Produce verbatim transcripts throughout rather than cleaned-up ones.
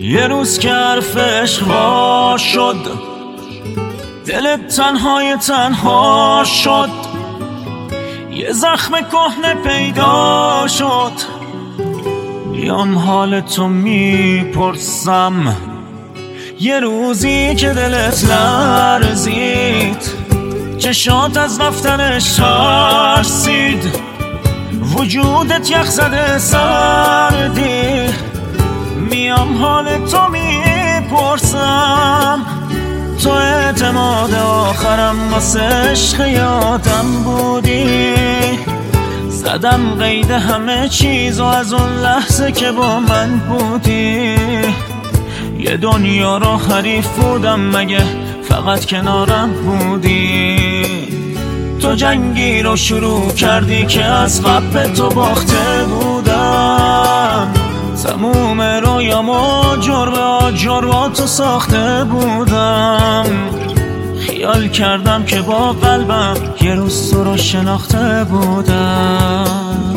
یه روز که حرف عشق وا شد، دلت تنهای تنها شد، یه زخم کهنه پیدا شد. بیام حال تو میپرسم، یه روزی که دلت لرزید، چشات از رفتنش ترسید، وجودت یخ زده سردی. میام حال تو میپرسم، تو اعتماد آخرم واسه عشق یادم بودی. زدم قید همه چیز و از اون لحظه که با من بودی، یه دنیا رو حریف بودم مگه فقط کنارم بودی. تو جنگی رو شروع کردی که از قبل تو باخته بودم، تموم رویامو جربه آجر با تو ساخته بودم. خیال کردم که با قلبم یه روز تو رو شناخته بودم.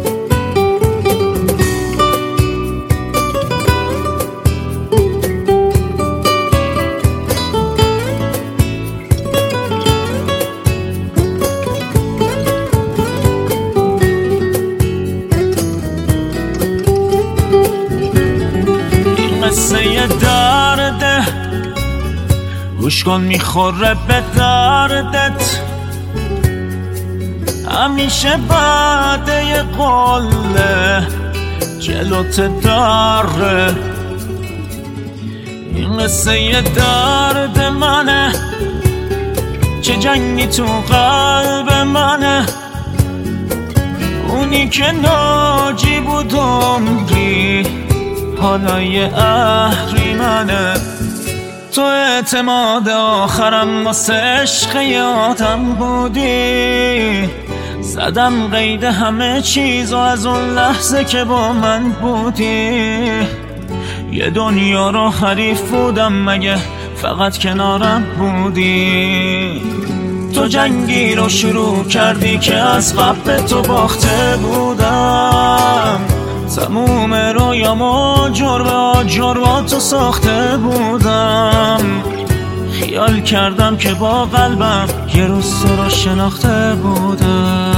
قصه درده گوش کن میخوره به دردت، همیشه بعد یه قله جلوت داره. این قصه درد منه، چه جنگی تو قلب منه. اونی که ناجی بود عمری حالا یه اهریمنه. تو اعتماد آخرم واسه عشق یادم بودی. زدم قید همه چیز و از اون لحظه که با من بودی، یه دنیا رو حریف بودم مگه فقط کنارم بودی. تو جنگی رو شروع کردی که از قبل تو باخته بودم، تموم رویامو جربه آجر با تو ساخته بودم. خیال کردم که با قلبم یه روز تو رو شناخته بودم.